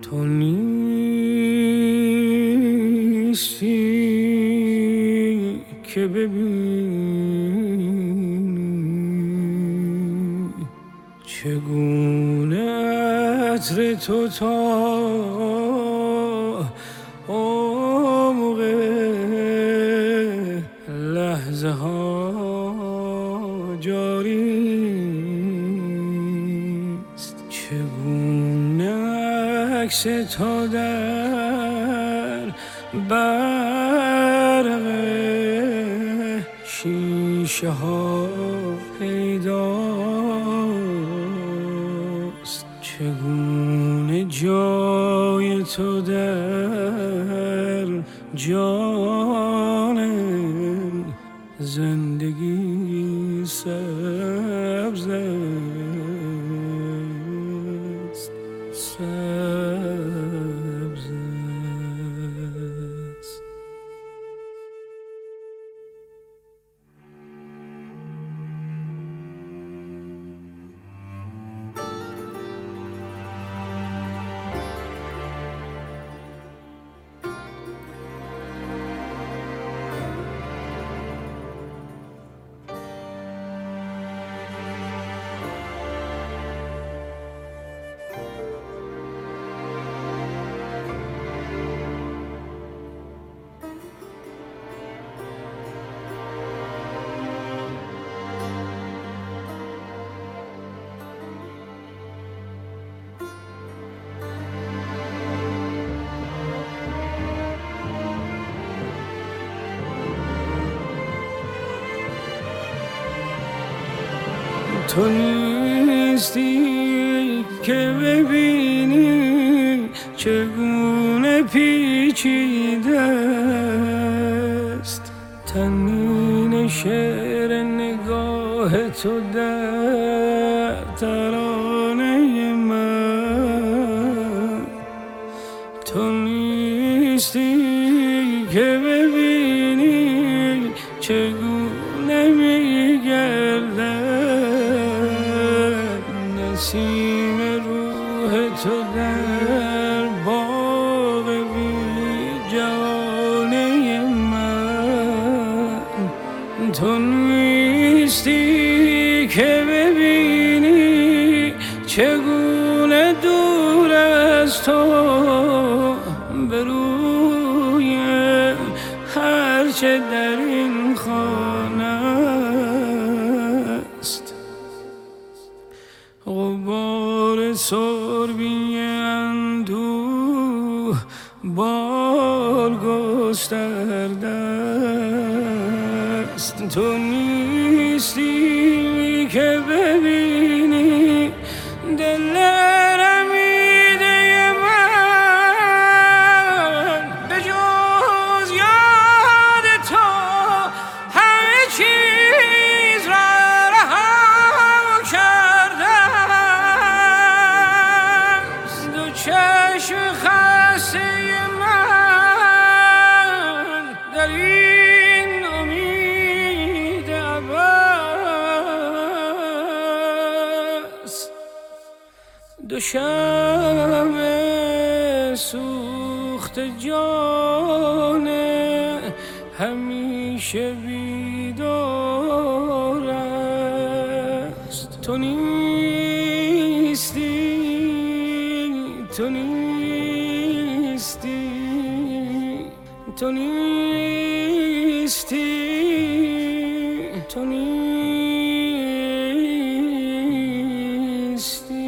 تو نیستی که ببینی چگونه عطر تو تا عمق لحظه ها جاری است، چگونه عکس تو در برق شیشه ها پیداست، چگونه جای تو در جان زندگی سبز است، سبز است. تو نیستی که ببینی چگونه پیچیده است تنین شعر نگاه تو در ترانه من. تو نیستی که ببینی چگونه میگردد نسیم روح تو در باغ بی جوانه من. تو نیستی که ببینی چگونه دور از تو به روی هرچه در این خانه است غبار سربی اندوه بال گسترده است. تو نیستی که ببینی دل رمیده من به جز یاد تو همه چیز را رها کرده است. دو چشم خسته من در این امید عباس دو شمع سوخت جان همیشه بیدار است. تو نیستی، تو نیستی، تو نیستی، تو نیستی.